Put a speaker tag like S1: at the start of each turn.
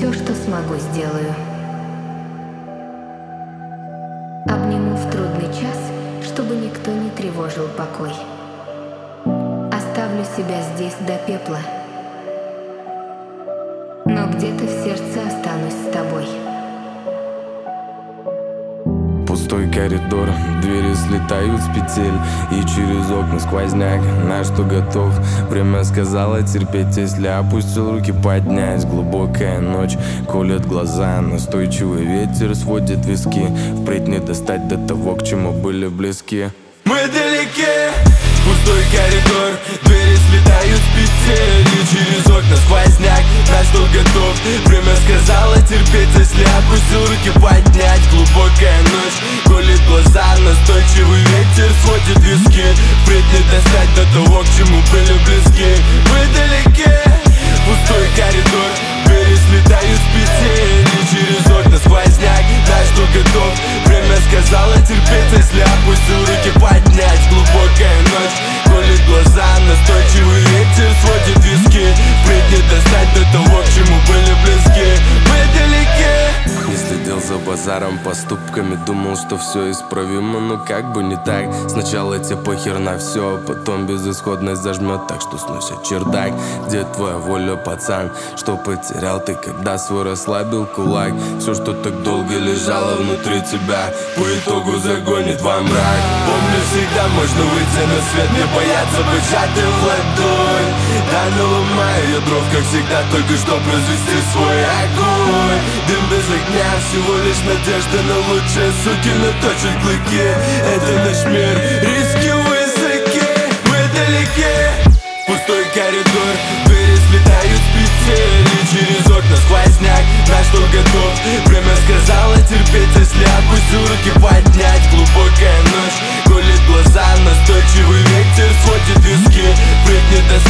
S1: Все, что смогу, сделаю. Обниму в трудный час, чтобы никто не тревожил покой. Оставлю себя здесь до пепла, но где-то в сердце останусь с тобой.
S2: Пустой коридор, двери слетают с петель, и через окна сквозняк, на что готов. Время сказала терпеть, если опустил руки поднять. Глубокая ночь колет глаза, настойчивый ветер сводит виски. Впредь не достать до того, к чему были близки. Мы далеки, пустой коридор, двери слетают с петель, и через окна сквозняк, на что готов. Время сказала терпеть, если опустил руки поднять. Глубокая ночь колет глаза, настойчивый ветер сводит виски. Впредь не достать до того, к чему были близки. Мы далеки, пустой коридор, двери слетают с петель, и через окна сквозняк, на что готов. Время сказала терпеть, если опустил руки поднять. Глубокая ночь колет глаза, настойчивый ветер сводит виски. Впредь не достать до того, к чему были близки. Мы далеки. Не следил за базаром, поступками, думал, что все исправимо, но как бы не так. Сначала тебе похер на все, а потом безысходность зажмет, так что сносит чердак. Где твоя воля, пацан? Что потерял ты, когда свой расслабил кулак? Все, что так долго лежало внутри тебя, по итогу загонит во мрак. Помню, всегда можно выйти на свет, не бояться быть сжатым в ладонь. Да, наломаю я дров, как всегда, только чтоб развести свой огонь. Дым без огня, всего лишь надежда на лучшее. Суки наточат клыки, это наш мир, риски высоки. Мы далеки, пустой коридор, двери слетают с петель, и через окна сквозняк, на что готов. Время сказала терпеть, если опустил руки поднять. Глубокая ночь колет глаза, настойчивый ветер сводит виски. Впредь не достать